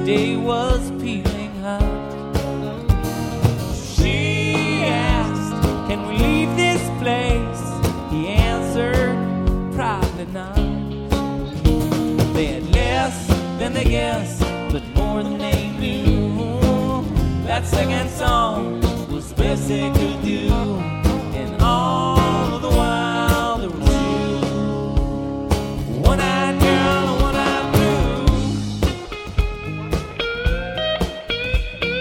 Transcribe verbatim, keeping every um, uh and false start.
day was peeling hot. She asked, can we leave this place? He answered, probably not. They had less than they guessed, but more than they knew. That second song was the best they could do.